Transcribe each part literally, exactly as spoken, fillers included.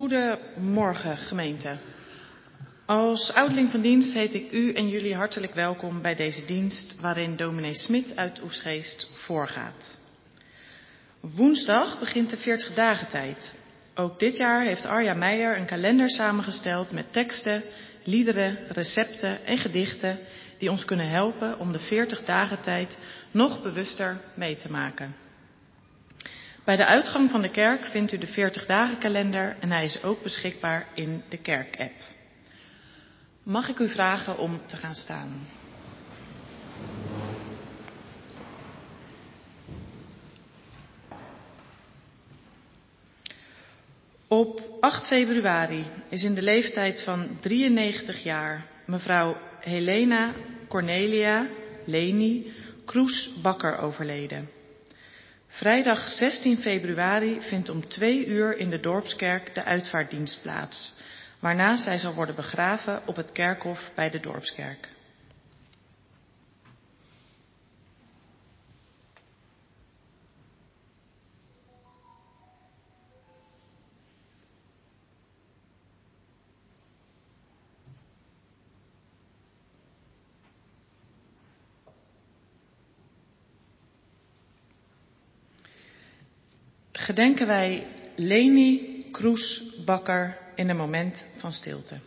Goedemorgen, gemeente. Als ouderling van dienst heet ik u en jullie hartelijk welkom bij deze dienst waarin dominee Smit uit Oegstgeest voorgaat. Woensdag begint de veertig dagen tijd. Ook dit jaar heeft Arja Meijer een kalender samengesteld met teksten, liederen, recepten en gedichten die ons kunnen helpen om de veertig dagen tijd nog bewuster mee te maken. Bij de uitgang van de kerk vindt u de veertig dagen kalender en hij is ook beschikbaar in de kerk-app. Mag ik u vragen om te gaan staan? Op acht februari is in de leeftijd van drieënnegentig jaar mevrouw Helena Cornelia Leni Kroes Bakker overleden. Vrijdag zestien februari vindt om twee uur in de dorpskerk de uitvaartdienst plaats, waarna zij zal worden begraven op het kerkhof bij de dorpskerk. Gedenken wij Leni Kroes Bakker in een moment van stilte.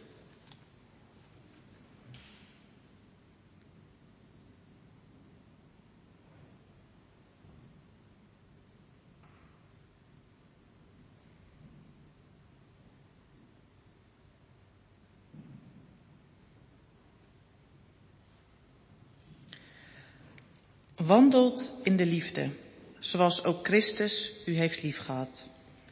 Wandelt in de liefde, zoals ook Christus u heeft liefgehad.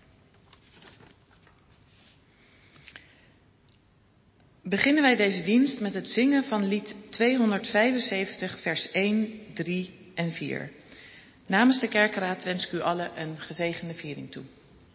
Beginnen wij deze dienst met het zingen van lied tweehonderdvijfenzeventig, vers één, drie en vier. Namens de kerkenraad wens ik u allen een gezegende viering toe.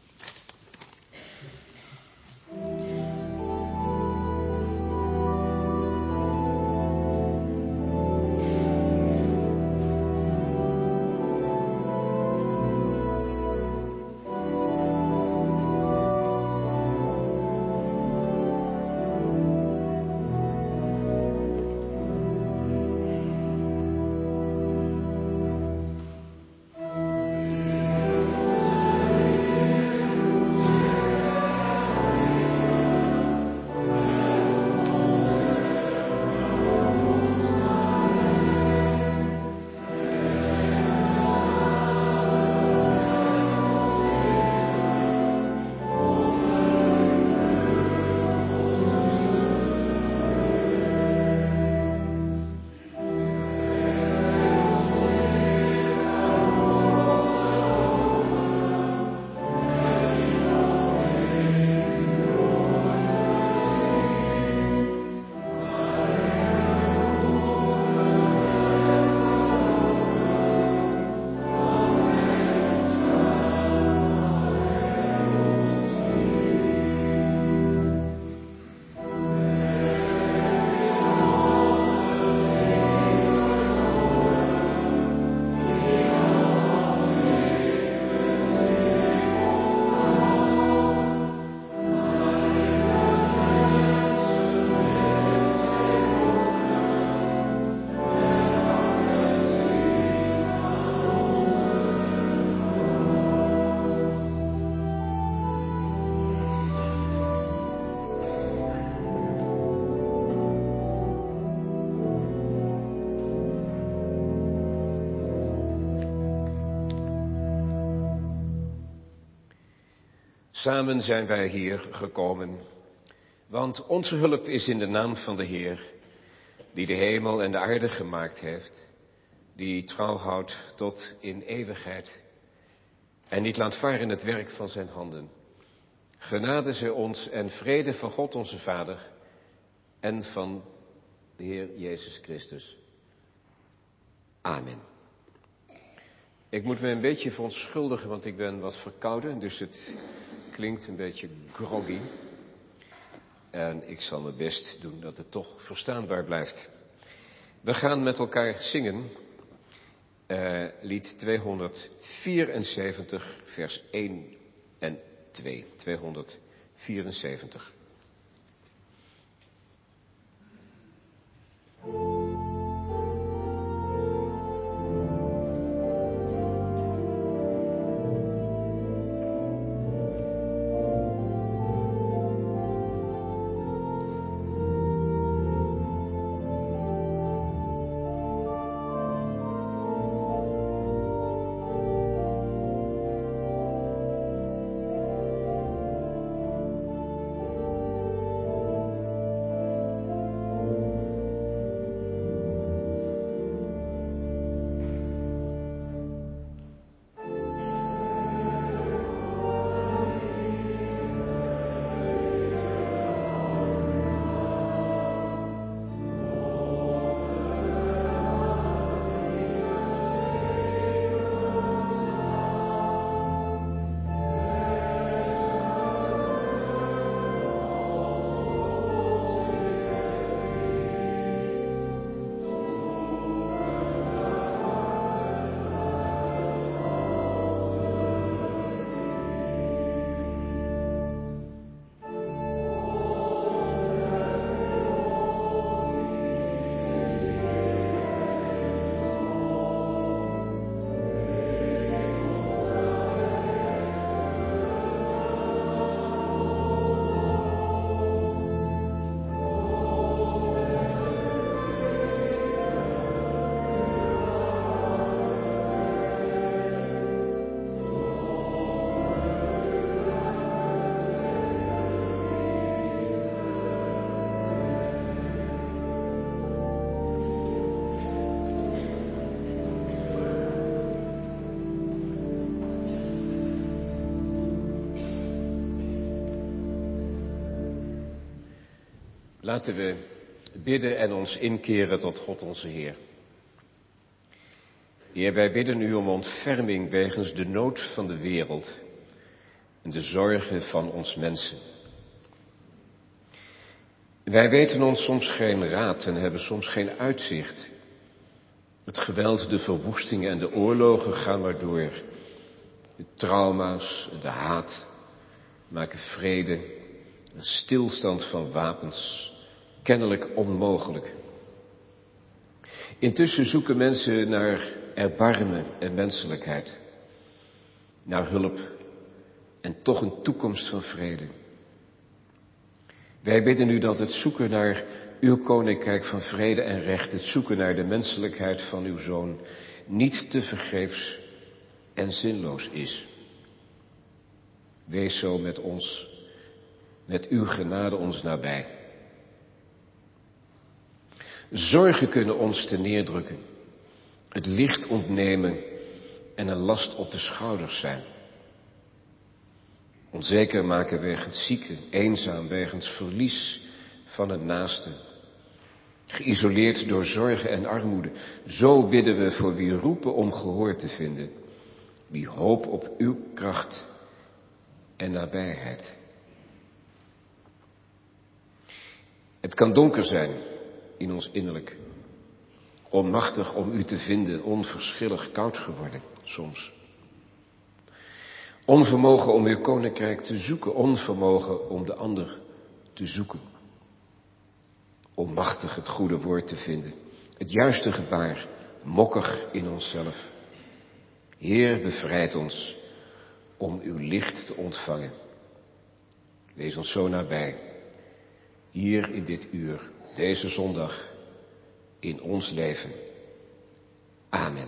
Samen zijn wij hier gekomen, want onze hulp is in de naam van de Heer, die de hemel en de aarde gemaakt heeft, die trouw houdt tot in eeuwigheid en niet laat varen het werk van zijn handen. Genade zij ons en vrede van God onze Vader en van de Heer Jezus Christus. Amen. Ik moet me een beetje verontschuldigen, want ik ben wat verkouden, dus het klinkt een beetje groggy. En ik zal mijn best doen dat het toch verstaanbaar blijft. We gaan met elkaar zingen uh, lied tweehonderdvierenzeventig, vers één en twee. tweehonderdvierenzeventig. vierenzeventig. Laten we bidden en ons inkeren tot God onze Heer. Heer, wij bidden u om ontferming wegens de nood van de wereld en de zorgen van ons mensen. Wij weten ons soms geen raad en hebben soms geen uitzicht. Het geweld, de verwoestingen en de oorlogen gaan maar door. De trauma's, de haat maken vrede, een stilstand van wapens kennelijk onmogelijk. Intussen zoeken mensen naar erbarmen en menselijkheid, naar hulp en toch een toekomst van vrede. Wij bidden u dat het zoeken naar uw koninkrijk van vrede en recht, het zoeken naar de menselijkheid van uw Zoon, niet tevergeefs en zinloos is. Wees zo met ons, met uw genade ons nabij. Zorgen kunnen ons te neerdrukken, het licht ontnemen en een last op de schouders zijn. Onzeker maken wegens ziekte, eenzaam wegens verlies van het naaste. Geïsoleerd door zorgen en armoede. Zo bidden we voor wie roepen om gehoor te vinden. Wie hoop op uw kracht en nabijheid. Het kan donker zijn in ons innerlijk. Onmachtig om u te vinden, onverschillig koud geworden soms. Onvermogen om uw koninkrijk te zoeken, onvermogen om de ander te zoeken. Onmachtig het goede woord te vinden, het juiste gebaar, mokkig in onszelf. Heer, bevrijd ons om uw licht te ontvangen. Wees ons zo nabij, hier in dit uur, deze zondag, in ons leven. Amen.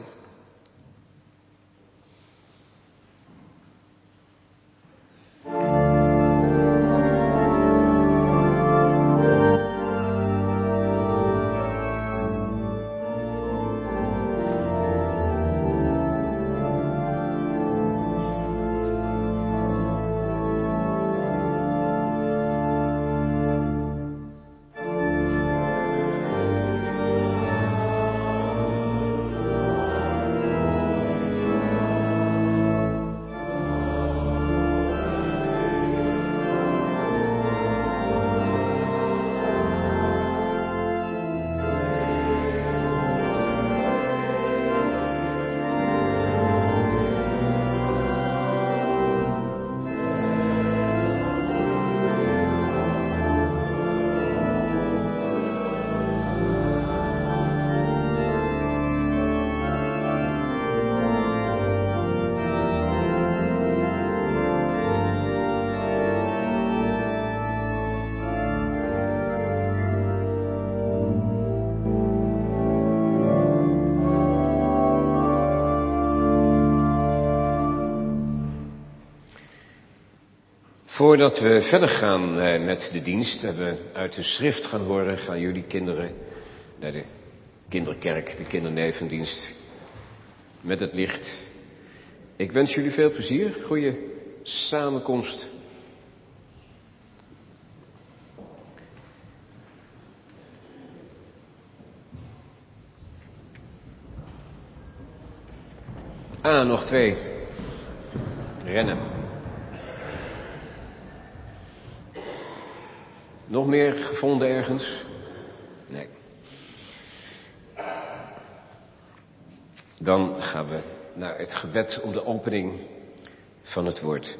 Voordat we verder gaan met de dienst en we uit de schrift gaan horen, gaan jullie kinderen naar de kinderkerk, de kindernevendienst met het licht. Ik wens jullie veel plezier, goede samenkomst. Ah, nog twee. Rennen. Nog meer gevonden ergens? Nee. Dan gaan we naar het gebed om de opening van het woord.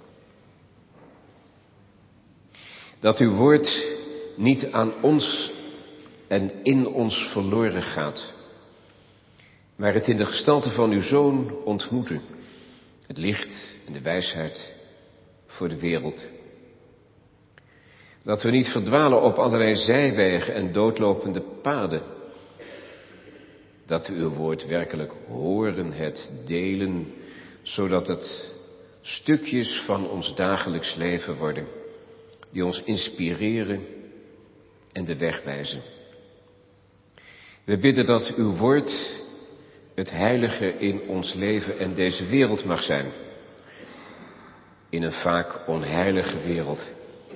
Dat uw woord niet aan ons en in ons verloren gaat, maar het in de gestalte van uw Zoon ontmoeten. Het licht en de wijsheid voor de wereld. Dat we niet verdwalen op allerlei zijwegen en doodlopende paden. Dat we uw woord werkelijk horen, het delen, zodat het stukjes van ons dagelijks leven worden, die ons inspireren en de weg wijzen. We bidden dat uw woord het heilige in ons leven en deze wereld mag zijn. In een vaak onheilige wereld.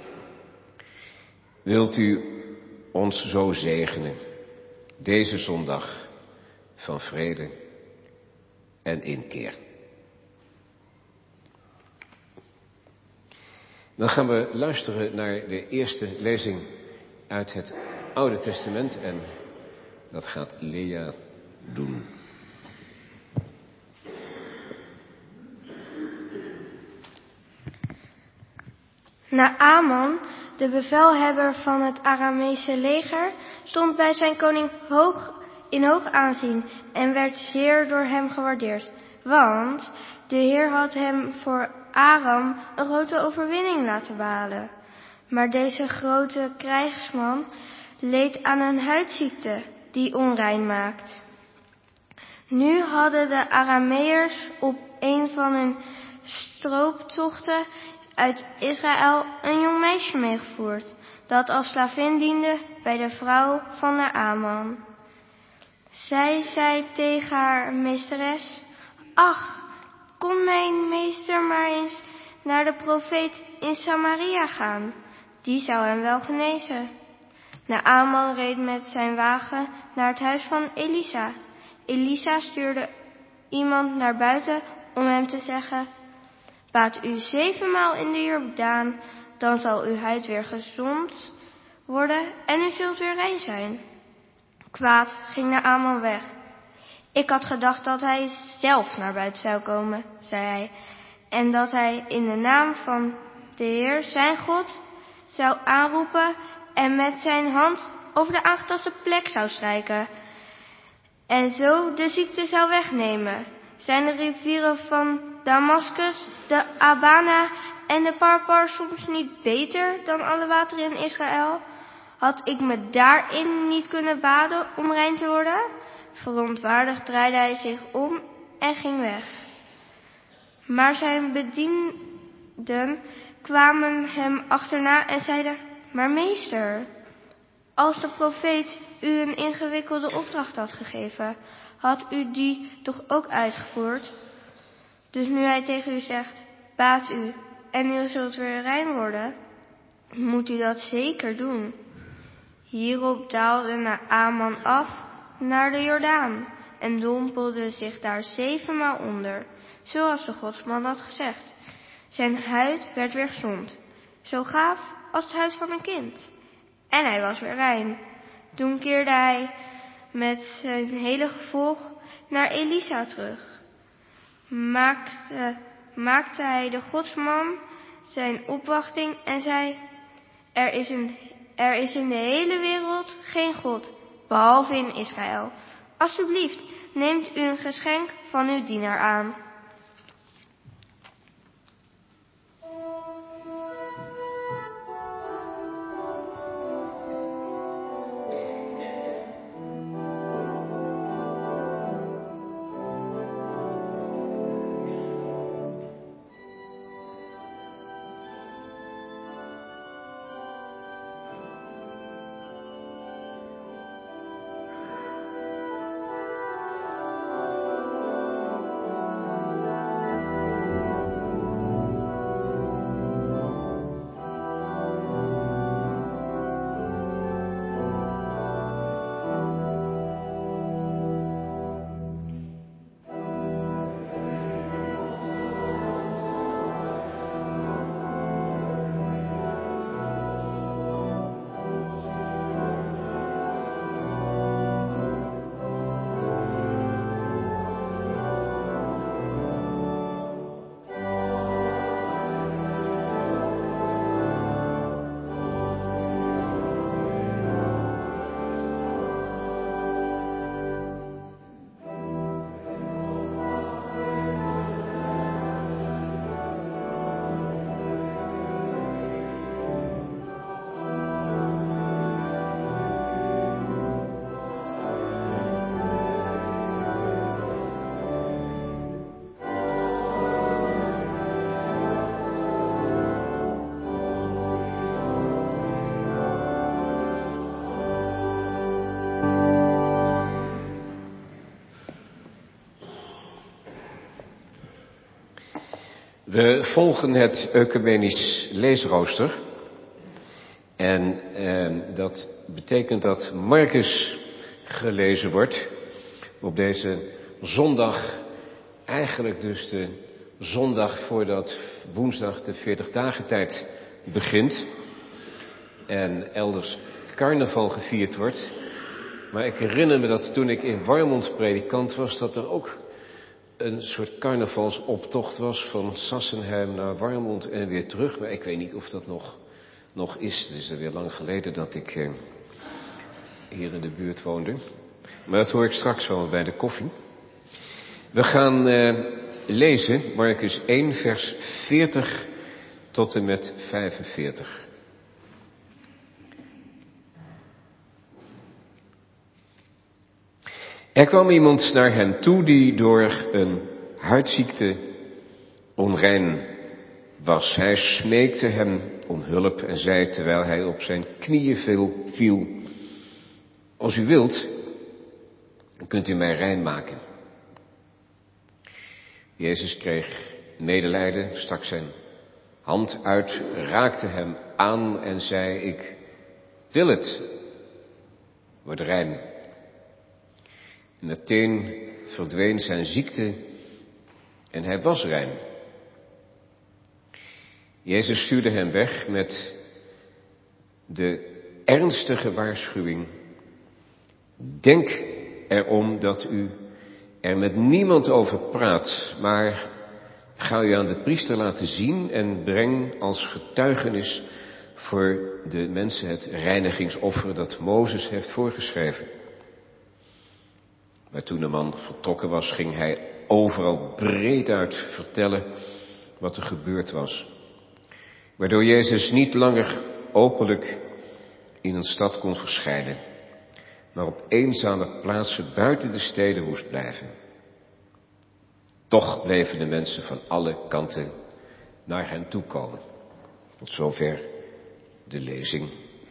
Wilt u ons zo zegenen, deze zondag van vrede en inkeer. Dan gaan we luisteren naar de eerste lezing uit het Oude Testament en dat gaat Lea doen. Naaman, de bevelhebber van het Aramese leger, stond bij zijn koning hoog in hoog aanzien en werd zeer door hem gewaardeerd. Want de Heer had hem voor Aram een grote overwinning laten behalen. Maar deze grote krijgsman leed aan een huidziekte die onrein maakt. Nu hadden de Arameërs op een van hun strooptochten uit Israël een jong meisje meegevoerd, dat als slavin diende bij de vrouw van Naaman. Zij zei tegen haar meesteres: ach, kon mijn meester maar eens naar de profeet in Samaria gaan, die zou hem wel genezen. Naaman reed met zijn wagen naar het huis van Elisa. Elisa stuurde iemand naar buiten om hem te zeggen: baat u zevenmaal in de Jordaan, dan zal uw huid weer gezond worden en u zult weer rein zijn. Kwaad ging Naaman weg. Ik had gedacht dat hij zelf naar buiten zou komen, zei hij, en dat hij in de naam van de Heer zijn God zou aanroepen en met zijn hand over de aangetaste plek zou strijken en zo de ziekte zou wegnemen. Zijn de rivieren van Damascus, de Abana en de Parpar soms niet beter dan alle wateren in Israël? Had ik me daarin niet kunnen baden om rein te worden? Verontwaardigd draaide hij zich om en ging weg. Maar zijn bedienden kwamen hem achterna en zeiden: maar meester, als de profeet u een ingewikkelde opdracht had gegeven, had u die toch ook uitgevoerd? Dus nu hij tegen u zegt: baat u en u zult weer rein worden, moet u dat zeker doen. Hierop daalde Naaman af naar de Jordaan en dompelde zich daar zevenmaal onder, zoals de godsman had gezegd. Zijn huid werd weer gezond, zo gaaf als het huid van een kind. En hij was weer rein. Toen keerde hij met zijn hele gevolg naar Elisa terug. Maakte, maakte hij de godsman zijn opwachting en zei: er is, een, er is in de hele wereld geen God, behalve in Israël. Alsjeblieft, neemt u een geschenk van uw dienaar aan. We volgen het ecumenisch leesrooster. En eh, dat betekent dat Marcus gelezen wordt op deze zondag, eigenlijk dus de zondag voordat woensdag de veertig dagen tijd begint en elders carnaval gevierd wordt. Maar ik herinner me dat toen ik in Warmond predikant was, dat er ook een soort carnavalsoptocht was van Sassenheim naar Warmond en weer terug. Maar ik weet niet of dat nog, nog is. Het is alweer lang geleden dat ik eh, hier in de buurt woonde. Maar dat hoor ik straks wel bij de koffie. We gaan eh, lezen Marcus één vers veertig tot en met vijfenveertig. Er kwam iemand naar hem toe die door een huidziekte onrein was. Hij smeekte hem om hulp en zei terwijl hij op zijn knieën viel: als u wilt, dan kunt u mij rein maken. Jezus kreeg medelijden, stak zijn hand uit, raakte hem aan en zei: ik wil het, word rein. En meteen verdween zijn ziekte en hij was rein. Jezus stuurde hem weg met de ernstige waarschuwing: denk erom dat u er met niemand over praat, maar ga u aan de priester laten zien en breng als getuigenis voor de mensen het reinigingsoffer dat Mozes heeft voorgeschreven. Maar toen de man vertrokken was, ging hij overal breed uit vertellen wat er gebeurd was. Waardoor Jezus niet langer openlijk in een stad kon verschijnen, maar op eenzame plaatsen buiten de steden moest blijven. Toch bleven de mensen van alle kanten naar hem toe komen. Tot zover de lezing.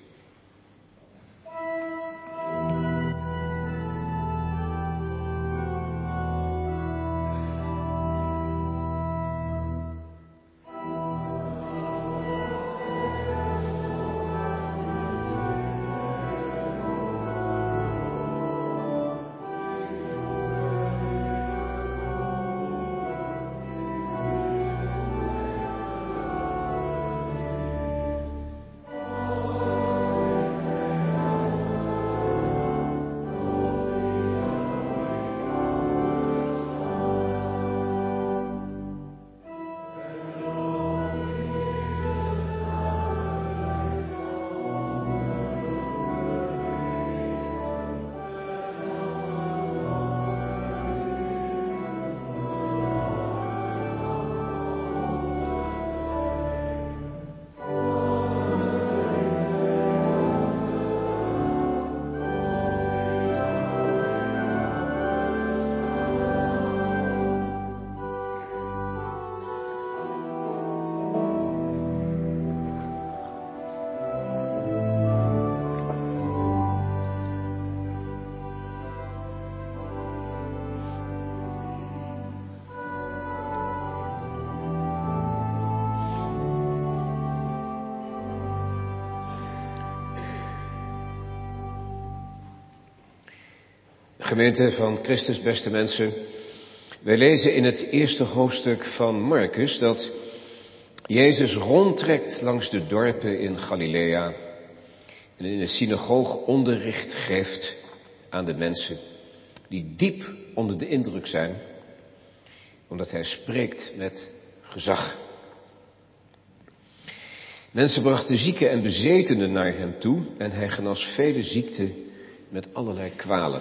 Gemeente van Christus, beste mensen, wij lezen in het eerste hoofdstuk van Marcus dat Jezus rondtrekt langs de dorpen in Galilea en in de synagoge onderricht geeft aan de mensen die diep onder de indruk zijn, omdat hij spreekt met gezag. Mensen brachten zieken en bezetenen naar hem toe en hij genas vele ziekten met allerlei kwalen.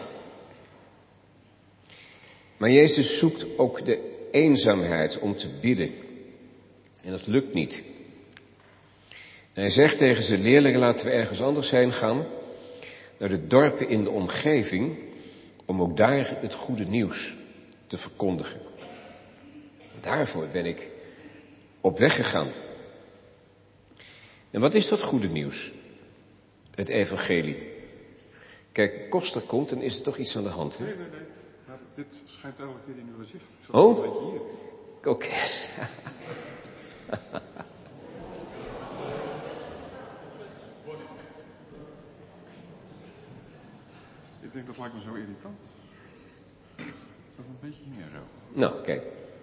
Maar Jezus zoekt ook de eenzaamheid om te bidden. En dat lukt niet. En hij zegt tegen zijn leerlingen: laten we ergens anders heen gaan, naar de dorpen in de omgeving, om ook daar het goede nieuws te verkondigen. Daarvoor ben ik op weg gegaan. En wat is dat goede nieuws? Het evangelie. Kijk, Koster komt en is er toch iets aan de hand, hè? Nee, nee, nee. Maar dit schijnt elke keer in uw gezicht. Oh? Oké. Okay. Ik denk, dat lijkt me zo irritant. Dat een beetje meer zo. Nou, kijk.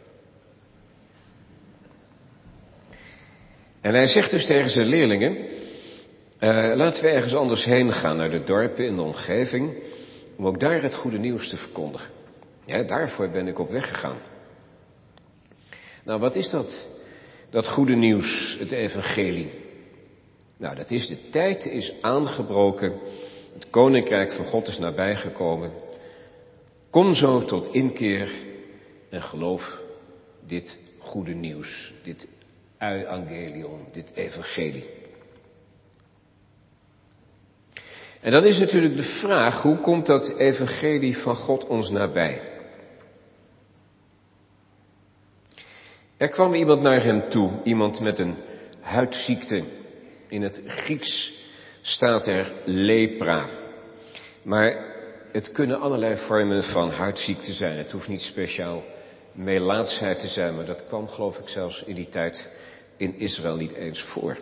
En hij zegt dus tegen zijn leerlingen, uh, laten we ergens anders heen gaan, naar de dorpen in de omgeving, om ook daar het goede nieuws te verkondigen. Ja, daarvoor ben ik op weg gegaan. Nou, wat is dat? Dat goede nieuws, het evangelie. Nou, dat is, de tijd is aangebroken. Het koninkrijk van God is nabijgekomen. Kom zo tot inkeer en geloof dit goede nieuws. Dit euangelion, dit evangelie. En dan is natuurlijk de vraag, hoe komt dat evangelie van God ons nabij? Er kwam iemand naar hem toe, iemand met een huidziekte. In het Grieks staat er lepra. Maar het kunnen allerlei vormen van huidziekte zijn. Het hoeft niet speciaal melaatsheid te zijn, maar dat kwam geloof ik zelfs in die tijd in Israël niet eens voor.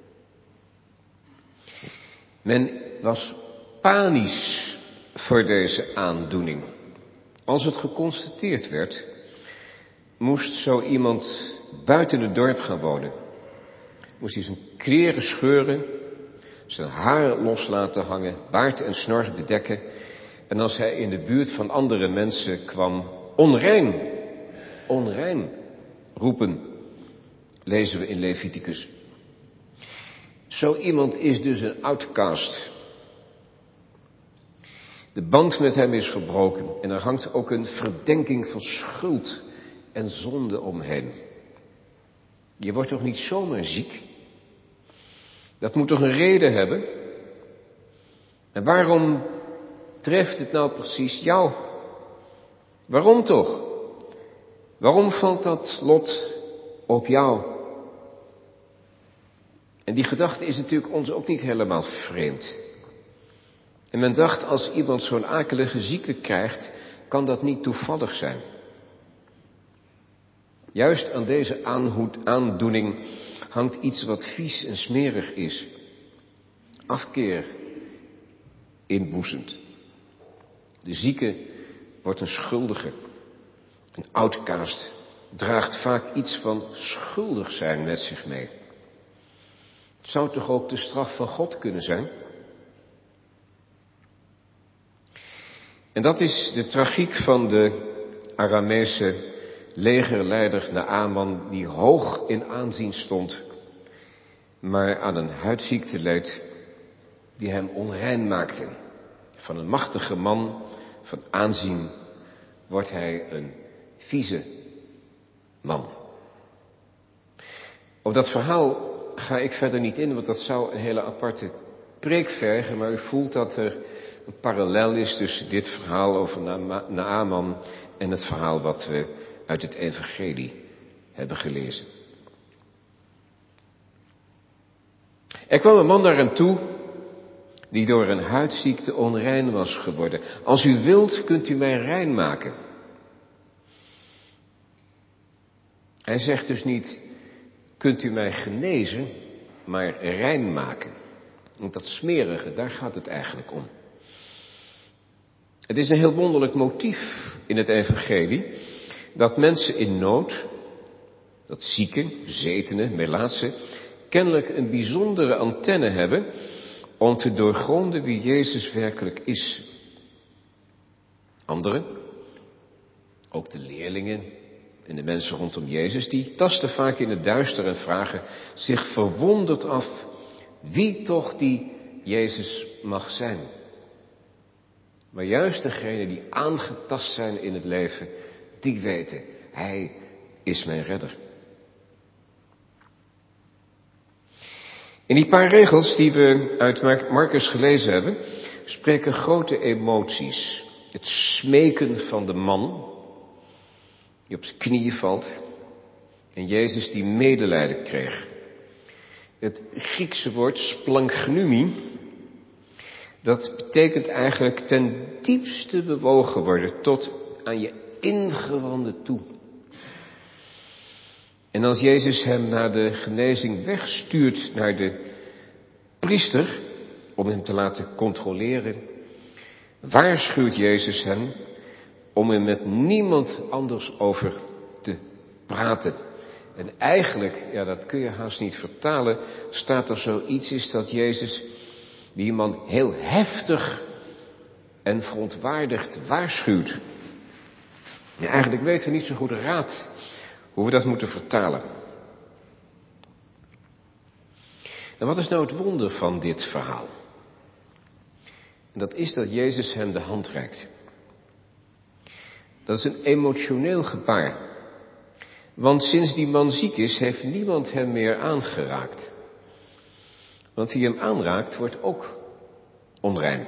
Men was panisch voor deze aandoening. Als het geconstateerd werd, moest zo iemand buiten het dorp gaan wonen. Moest hij zijn kleren scheuren, zijn haar los laten hangen, baard en snor bedekken. En als hij in de buurt van andere mensen kwam, onrein, onrein roepen, lezen we in Leviticus. Zo iemand is dus een outcast. De band met hem is verbroken en er hangt ook een verdenking van schuld en zonde omheen. Je wordt toch niet zomaar ziek? Dat moet toch een reden hebben? En waarom treft het nou precies jou? Waarom toch? Waarom valt dat lot op jou? En die gedachte is natuurlijk ons ook niet helemaal vreemd. En men dacht, als iemand zo'n akelige ziekte krijgt, kan dat niet toevallig zijn. Juist aan deze aanhoed, aandoening hangt iets wat vies en smerig is. Afkeer inboezemt. De zieke wordt een schuldige. Een outcast draagt vaak iets van schuldig zijn met zich mee. Het zou toch ook de straf van God kunnen zijn? En dat is de tragiek van de Aramese legerleider Naaman, die hoog in aanzien stond, maar aan een huidziekte leed die hem onrein maakte. Van een machtige man van aanzien wordt hij een vieze man. Op dat verhaal ga ik verder niet in, want dat zou een hele aparte preek vergen, maar u voelt dat er een parallel is tussen dit verhaal over Na- Naaman en het verhaal wat we uit het evangelie hebben gelezen. Er kwam een man naar hem toe die door een huidziekte onrein was geworden. Als u wilt, kunt u mij rein maken. Hij zegt dus niet, kunt u mij genezen, maar rein maken. Want dat smerige, daar gaat het eigenlijk om. Het is een heel wonderlijk motief in het evangelie, dat mensen in nood, dat zieken, zetenen, melaatsen, kennelijk een bijzondere antenne hebben om te doorgronden wie Jezus werkelijk is. Anderen, ook de leerlingen en de mensen rondom Jezus, die tasten vaak in het duister en vragen zich verwonderd af wie toch die Jezus mag zijn. Maar juist degenen die aangetast zijn in het leven, die weten, hij is mijn redder. In die paar regels die we uit Marcus gelezen hebben, spreken grote emoties. Het smeken van de man, die op zijn knieën valt, en Jezus die medelijden kreeg. Het Griekse woord splankgnumi, dat betekent eigenlijk ten diepste bewogen worden, tot aan je ingewanden toe. En als Jezus hem na de genezing wegstuurt naar de priester om hem te laten controleren, waarschuwt Jezus hem om er met niemand anders over te praten. En eigenlijk, ja, dat kun je haast niet vertalen, staat er zoiets is dat Jezus die man heel heftig en verontwaardigd waarschuwt. Ja, eigenlijk weten we niet zo goed raad hoe we dat moeten vertalen. En wat is nou het wonder van dit verhaal? En dat is dat Jezus hem de hand reikt. Dat is een emotioneel gebaar. Want sinds die man ziek is, heeft niemand hem meer aangeraakt. Want wie hem aanraakt, wordt ook onrein.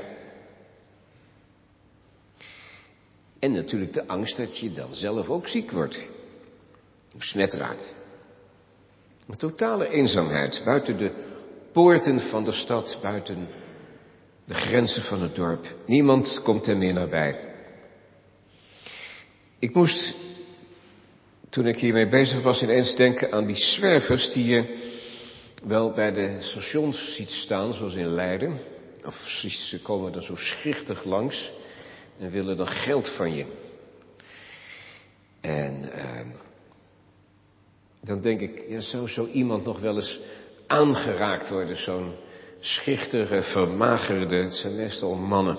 En natuurlijk de angst dat je dan zelf ook ziek wordt. Besmet raakt. Een totale eenzaamheid buiten de poorten van de stad, buiten de grenzen van het dorp. Niemand komt hem meer nabij. Ik moest, toen ik hiermee bezig was, ineens denken aan die zwervers die je wel bij de stations ziet staan, zoals in Leiden. Of ze komen dan zo schichtig langs en willen dan geld van je. En uh, dan denk ik, ja, zou zo iemand nog wel eens aangeraakt worden, zo'n schichtige, vermagerde, het zijn meestal mannen.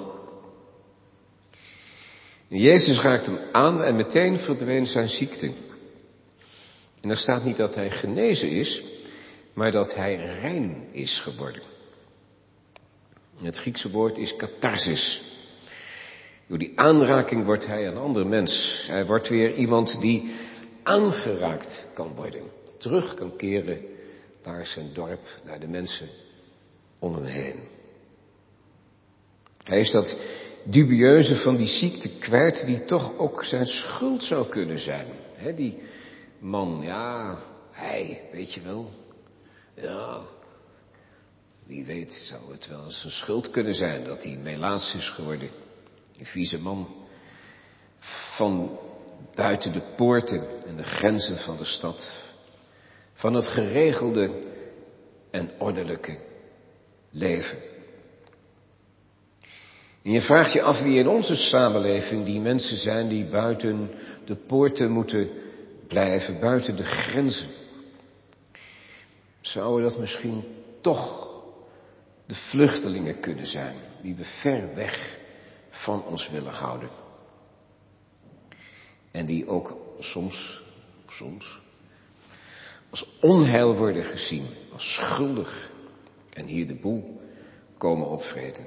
En Jezus raakt hem aan en meteen verdween zijn ziekte. En er staat niet dat hij genezen is, maar dat hij rein is geworden. Het Griekse woord is katharsis. Door die aanraking wordt hij een ander mens. Hij wordt weer iemand die aangeraakt kan worden. Terug kan keren naar zijn dorp, naar de mensen om hem heen. Hij is dat dubieuze van die ziekte kwijt die toch ook zijn schuld zou kunnen zijn. He, die man, ja, hij, weet je wel. Ja, wie weet zou het wel eens een schuld kunnen zijn dat hij melaats is geworden. Een vieze man van buiten de poorten en de grenzen van de stad. Van het geregelde en ordelijke leven. En je vraagt je af wie in onze samenleving die mensen zijn die buiten de poorten moeten blijven, buiten de grenzen. Zouden dat misschien toch de vluchtelingen kunnen zijn, die we ver weg van ons willen houden. En die ook soms, soms, als onheil worden gezien, als schuldig en hier de boel komen opvreten.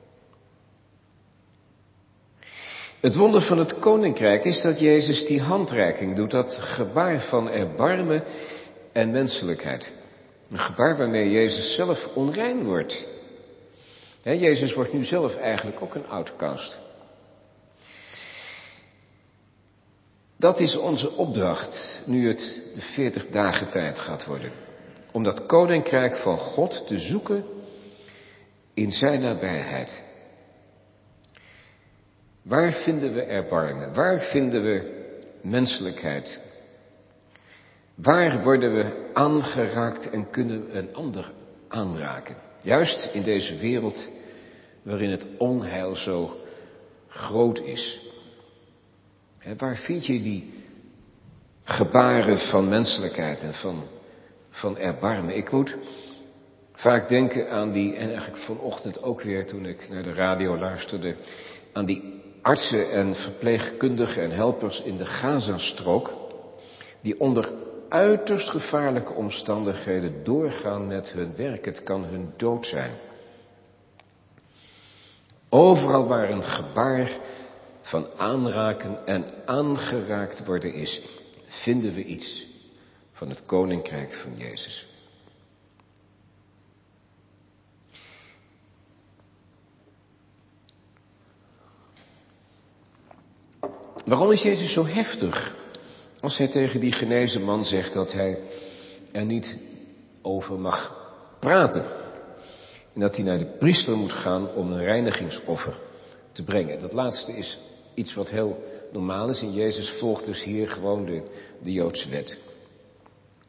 Het wonder van het koninkrijk is dat Jezus die handreiking doet, dat gebaar van erbarmen en menselijkheid. Een gebaar waarmee Jezus zelf onrein wordt. He, Jezus wordt nu zelf eigenlijk ook een outcast. Dat is onze opdracht, nu het de veertig dagen tijd gaat worden. Om dat koninkrijk van God te zoeken in zijn nabijheid. Waar vinden we erbarmen? Waar vinden we menselijkheid? Waar worden we aangeraakt en kunnen we een ander aanraken? Juist in deze wereld waarin het onheil zo groot is. He, waar vind je die gebaren van menselijkheid en van, van erbarmen? Ik moet vaak denken aan die, en eigenlijk vanochtend ook weer toen ik naar de radio luisterde, aan die artsen en verpleegkundigen en helpers in de Gazastrook, die onder uiterst gevaarlijke omstandigheden doorgaan met hun werk. Het kan hun dood zijn. Overal waar een gebaar van aanraken en aangeraakt worden is, vinden we iets van het koninkrijk van Jezus. Waarom is Jezus zo heftig als hij tegen die genezen man zegt dat hij er niet over mag praten? En dat hij naar de priester moet gaan om een reinigingsoffer te brengen. Dat laatste is iets wat heel normaal is. En Jezus volgt dus hier gewoon de, de Joodse wet.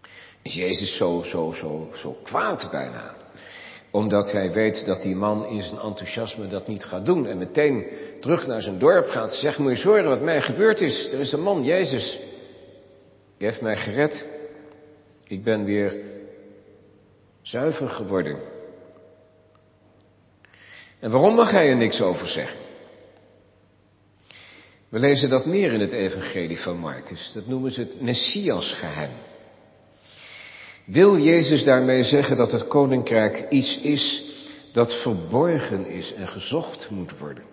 is Jezus zo, zo, zo, zo kwaad bijna. Omdat hij weet dat die man in zijn enthousiasme dat niet gaat doen. En meteen terug naar zijn dorp gaat. Zeg, moet je eens horen wat mij gebeurd is. Er is een man, Jezus. Die heeft mij gered. Ik ben weer zuiver geworden. En waarom mag hij er niks over zeggen? We lezen dat meer in het evangelie van Marcus. Dat noemen ze het Messiasgeheim. Wil Jezus daarmee zeggen dat het koninkrijk iets is dat verborgen is en gezocht moet worden?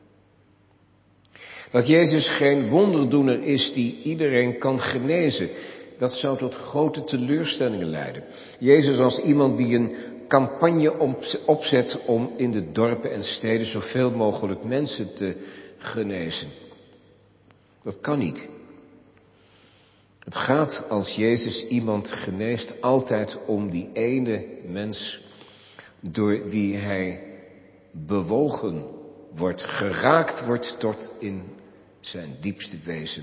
Dat Jezus geen wonderdoener is die iedereen kan genezen. Dat zou tot grote teleurstellingen leiden. Jezus als iemand die een campagne opzet om in de dorpen en steden zoveel mogelijk mensen te genezen. Dat kan niet. Het gaat als Jezus iemand geneest altijd om die ene mens door wie hij bewogen wordt, geraakt wordt tot in zijn diepste wezen.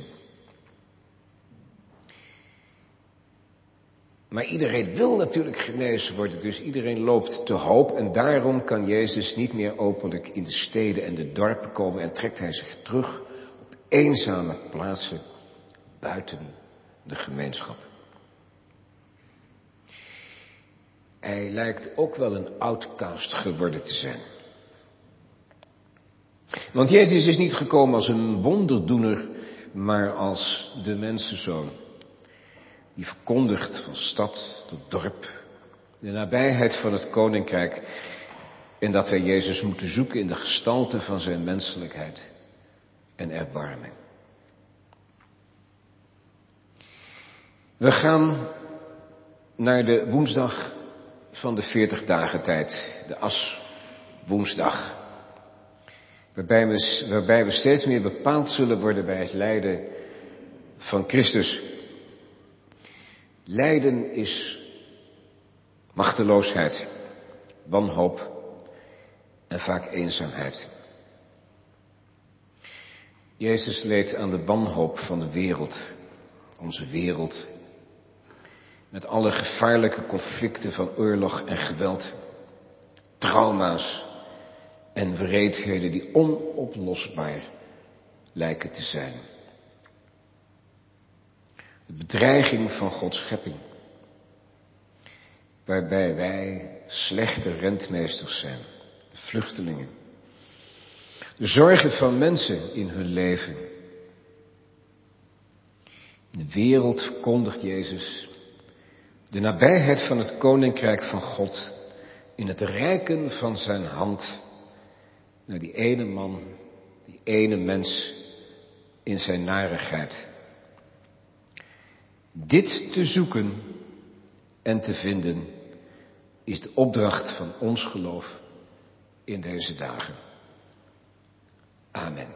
Maar iedereen wil natuurlijk genezen worden, dus iedereen loopt te hoop en daarom kan Jezus niet meer openlijk in de steden en de dorpen komen en trekt hij zich terug op eenzame plaatsen buiten de gemeenschap. Hij lijkt ook wel een outcast geworden te zijn. Want Jezus is niet gekomen als een wonderdoener, maar als de mensenzoon. Die verkondigt van stad tot dorp de nabijheid van het koninkrijk. En dat wij Jezus moeten zoeken in de gestalte van zijn menselijkheid en erbarming. We gaan naar de woensdag van de veertig dagen tijd, de aswoensdag. Waarbij we, waarbij we steeds meer bepaald zullen worden bij het lijden van Christus. Lijden is machteloosheid, wanhoop en vaak eenzaamheid. Jezus leed aan de wanhoop van de wereld, onze wereld. Met alle gevaarlijke conflicten van oorlog en geweld, trauma's en wreedheden die onoplosbaar lijken te zijn. De bedreiging van Gods schepping, waarbij wij slechte rentmeesters zijn, vluchtelingen. De zorgen van mensen in hun leven. In de wereld verkondigt Jezus de nabijheid van het koninkrijk van God in het reiken van zijn hand naar die ene man, die ene mens in zijn narigheid. Dit te zoeken en te vinden is de opdracht van ons geloof in deze dagen. Amen.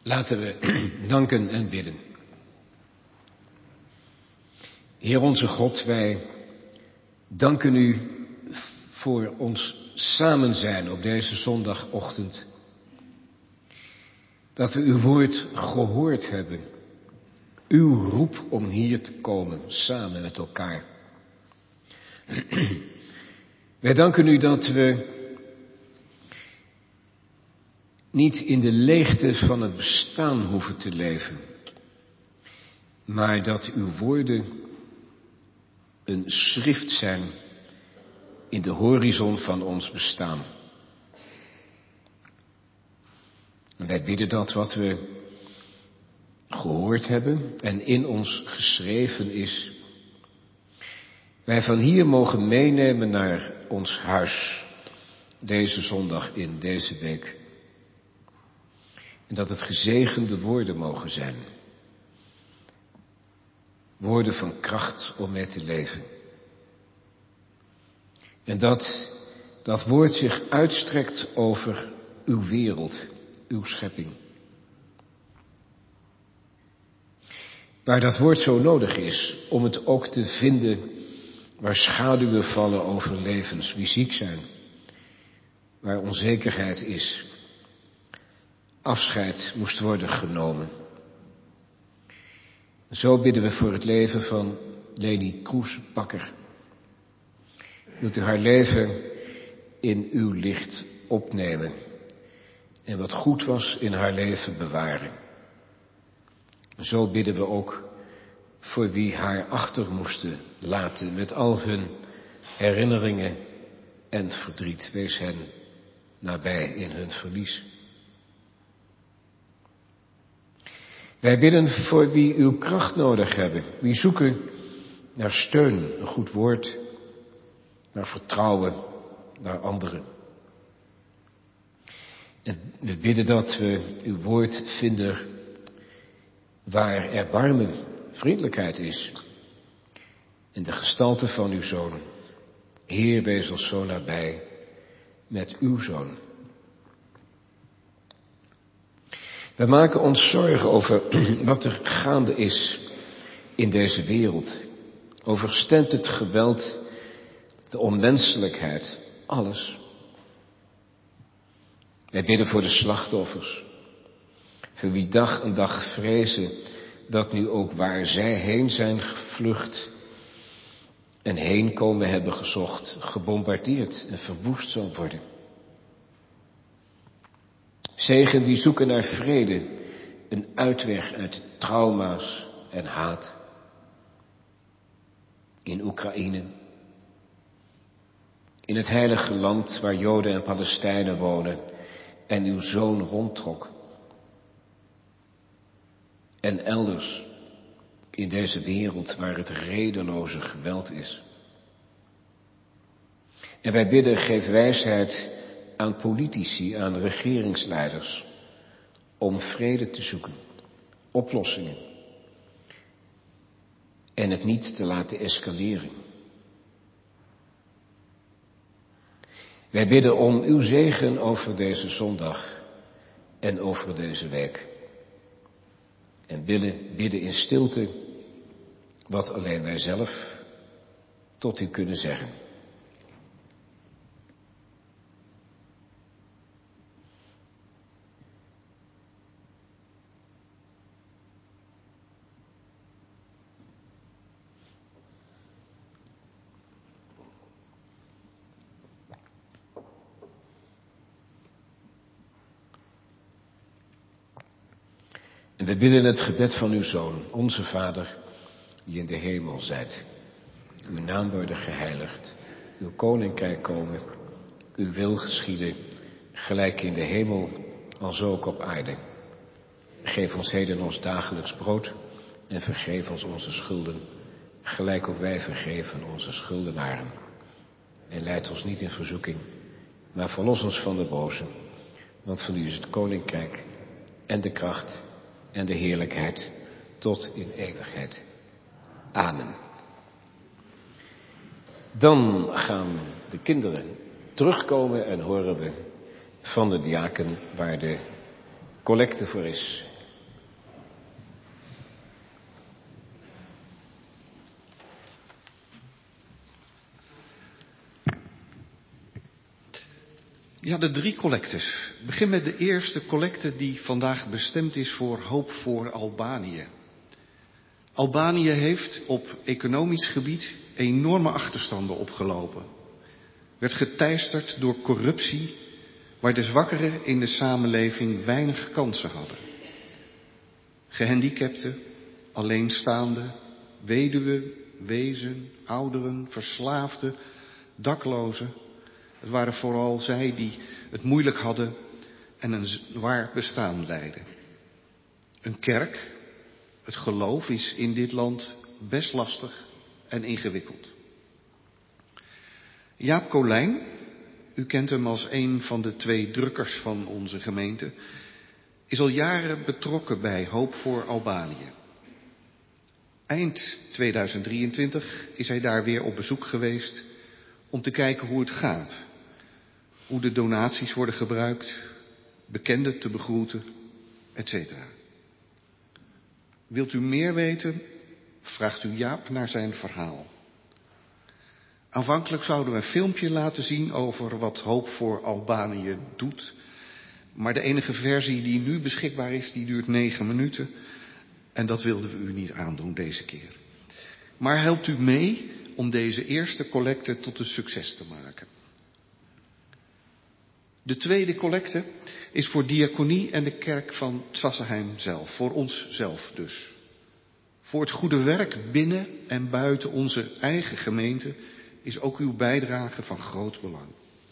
Laten we danken en bidden. Heer onze God, wij danken u voor ons samen zijn op deze zondagochtend. Dat we uw woord gehoord hebben. Uw roep om hier te komen, samen met elkaar. Wij danken u dat we niet in de leegte van het bestaan hoeven te leven, maar dat uw woorden een schrift zijn in de horizon van ons bestaan. En wij bidden dat wat we gehoord hebben en in ons geschreven is, wij van hier mogen meenemen naar ons huis, deze zondag in deze week. En dat het gezegende woorden mogen zijn. Woorden van kracht om mee te leven. En dat dat woord zich uitstrekt over uw wereld, uw schepping. Waar dat woord zo nodig is om het ook te vinden waar schaduwen vallen over levens, wie ziek zijn, waar onzekerheid is, afscheid moest worden genomen. Zo bidden we voor het leven van Leni Kroes-Bakker. Wilt u haar leven in uw licht opnemen en wat goed was in haar leven bewaren. Zo bidden we ook voor wie haar achter moesten laten met al hun herinneringen en verdriet. Wees hen nabij in hun verlies. Wij bidden voor wie uw kracht nodig hebben, wie zoeken naar steun, een goed woord, naar vertrouwen, naar anderen. En we bidden dat we uw woord vinden waar erbarmen, vriendelijkheid is. In de gestalte van uw Zoon. Heer, wees ons zo nabij met uw Zoon. We maken ons zorgen over wat er gaande is in deze wereld. Overstemt het geweld, de onmenselijkheid, alles. Wij bidden voor de slachtoffers. Voor wie dag en dag vrezen dat nu ook waar zij heen zijn gevlucht en heenkomen hebben gezocht, gebombardeerd en verwoest zal worden. Zegen die zoeken naar vrede, een uitweg uit trauma's en haat. In Oekraïne, in het heilige land waar Joden en Palestijnen wonen en uw Zoon rondtrok. En elders in deze wereld waar het redeloze geweld is. En wij bidden, geef wijsheid aan politici, aan regeringsleiders, om vrede te zoeken, oplossingen. En het niet te laten escaleren. Wij bidden om uw zegen over deze zondag en over deze week. En bidden, bidden in stilte wat alleen wij zelf tot u kunnen zeggen. En we bidden het gebed van uw Zoon, onze Vader, die in de hemel zijt. Uw naam worden geheiligd, uw koninkrijk komen, uw wil geschieden, gelijk in de hemel, als ook op aarde. Geef ons heden ons dagelijks brood en vergeef ons onze schulden, gelijk ook wij vergeven onze schuldenaren. En leid ons niet in verzoeking, maar verlos ons van de boze, want van u is het koninkrijk en de kracht en de heerlijkheid tot in eeuwigheid. Amen. Dan gaan de kinderen terugkomen en horen we van de diaken waar de collecte voor is Ja, de drie collectes. Ik begin met de eerste collecte die vandaag bestemd is voor Hoop voor Albanië. Albanië heeft op economisch gebied enorme achterstanden opgelopen. Werd geteisterd door corruptie, waar de zwakkeren in de samenleving weinig kansen hadden. Gehandicapten, alleenstaanden, weduwen, wezen, ouderen, verslaafden, daklozen. Het waren vooral zij die het moeilijk hadden en een zwaar bestaan leidden. Een kerk, het geloof is in dit land best lastig en ingewikkeld. Jaap Colijn, u kent hem als een van de twee drukkers van onze gemeente, is al jaren betrokken bij Hoop voor Albanië. Eind tweeduizend drieëntwintig is hij daar weer op bezoek geweest om te kijken hoe het gaat. Hoe de donaties worden gebruikt, bekenden te begroeten, et cetera. Wilt u meer weten? Vraagt u Jaap naar zijn verhaal. Aanvankelijk zouden we een filmpje laten zien over wat Hoop voor Albanië doet. Maar de enige versie die nu beschikbaar is, die duurt negen minuten. En dat wilden we u niet aandoen deze keer. Maar helpt u mee om deze eerste collecte tot een succes te maken. De tweede collecte is voor diaconie en de kerk van Sassenheim zelf. Voor ons zelf dus. Voor het goede werk binnen en buiten onze eigen gemeente is ook uw bijdrage van groot belang.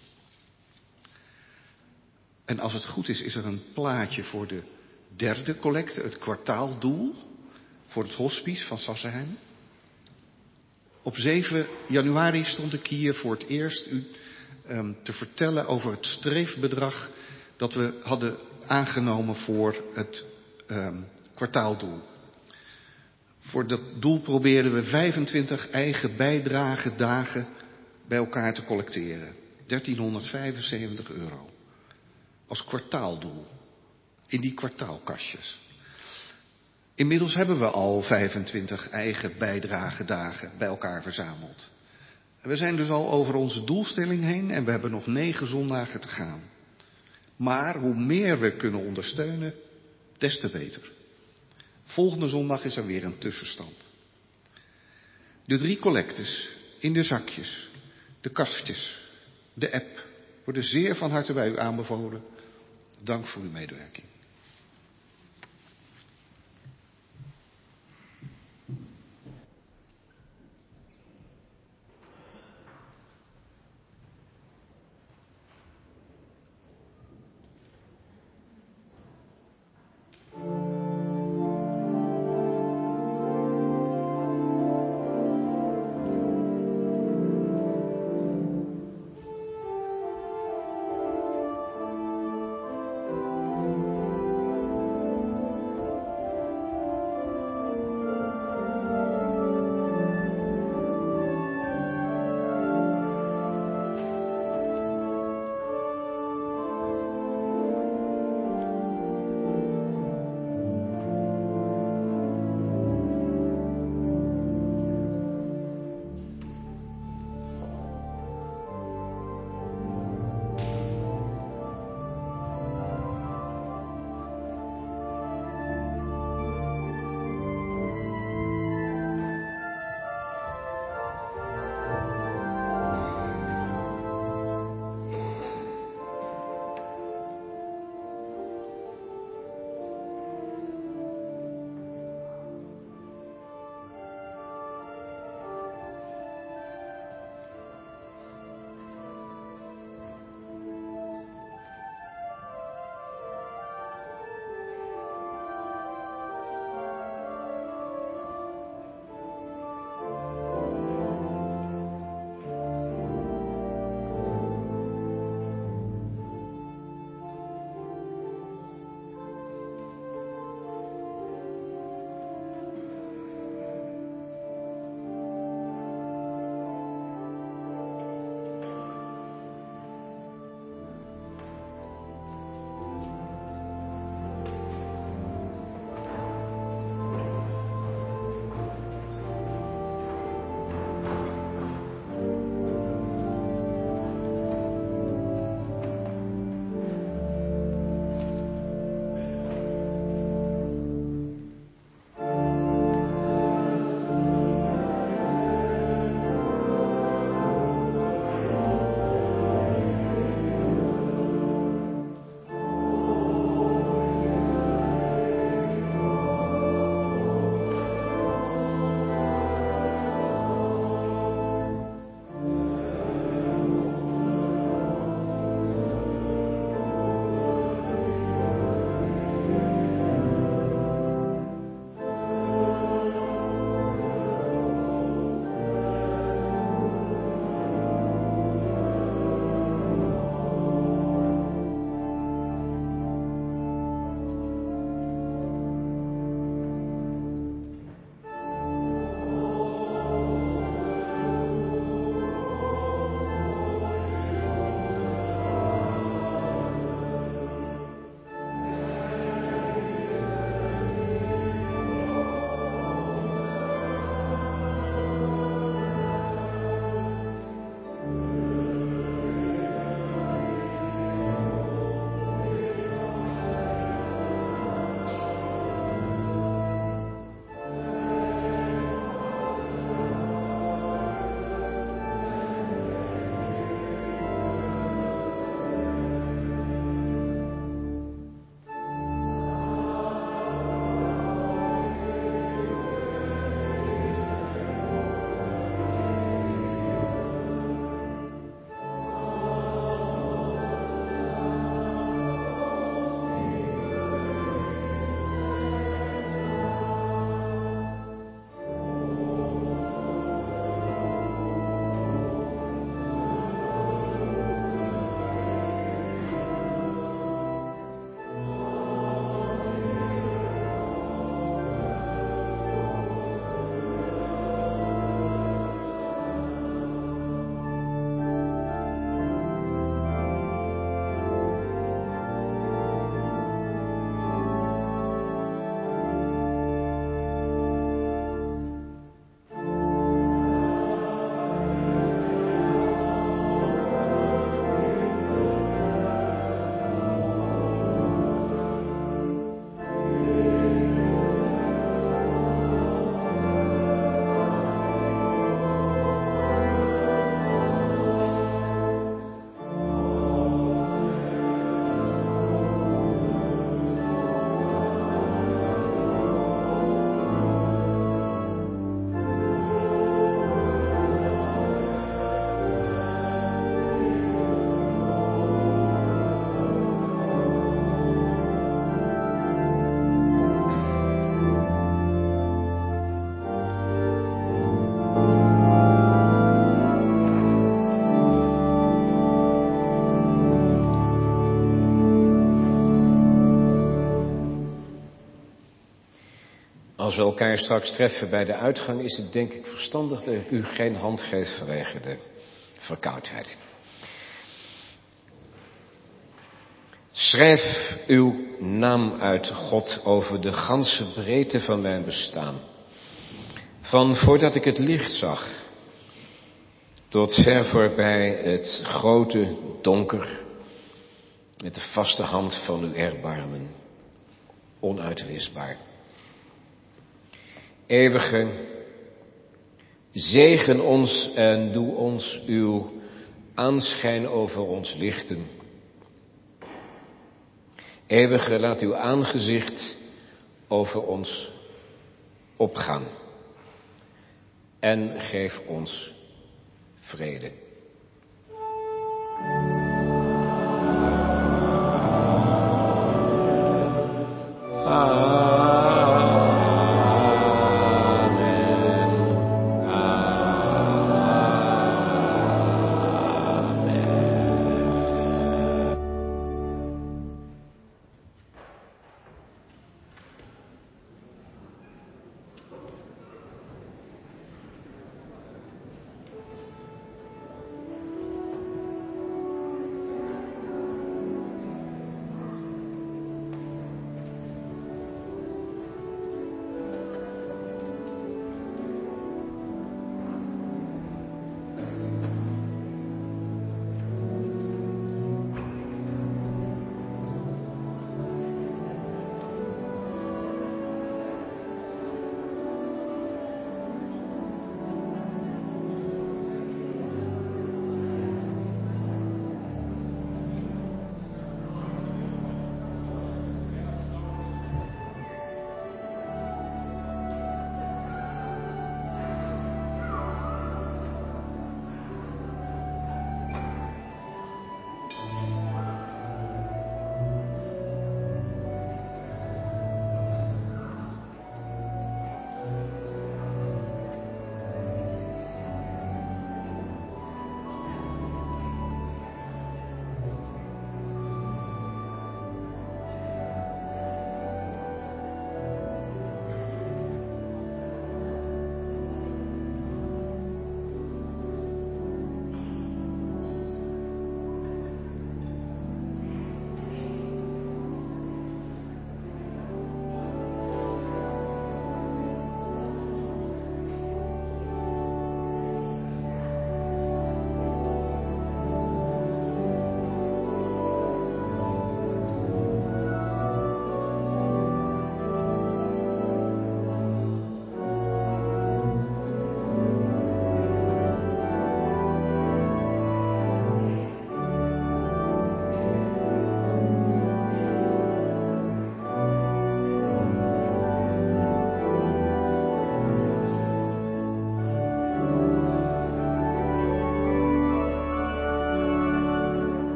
En als het goed is, is er een plaatje voor de derde collecte, het kwartaaldoel, voor het hospice van Sassenheim. Op zeven januari stond ik hier voor het eerst u um, te vertellen over het streefbedrag dat we hadden aangenomen voor het um, kwartaaldoel. Voor dat doel probeerden we vijfentwintig eigen bijdragedagen bij elkaar te collecteren. dertienhonderdvijfenzeventig euro. Als kwartaaldoel. In die kwartaalkastjes. Inmiddels hebben we al vijfentwintig eigen bijdragedagen bij elkaar verzameld. We zijn dus al over onze doelstelling heen en we hebben nog negen zondagen te gaan. Maar hoe meer we kunnen ondersteunen, des te beter. Volgende zondag is er weer een tussenstand. De drie collectes in de zakjes, de kastjes, de app worden zeer van harte bij u aanbevolen. Dank voor uw medewerking. als we elkaar straks treffen bij de uitgang, is het denk ik verstandig dat ik u geen hand geef vanwege de verkoudheid. Schrijf uw naam uit, God, over de ganse breedte van mijn bestaan. Van voordat ik het licht zag, tot ver voorbij het grote donker, met de vaste hand van uw erbarmen, onuitwisbaar. Eeuwige, zegen ons en doe ons uw aanschijn over ons lichten. Eeuwige, laat uw aangezicht over ons opgaan. En geef ons vrede.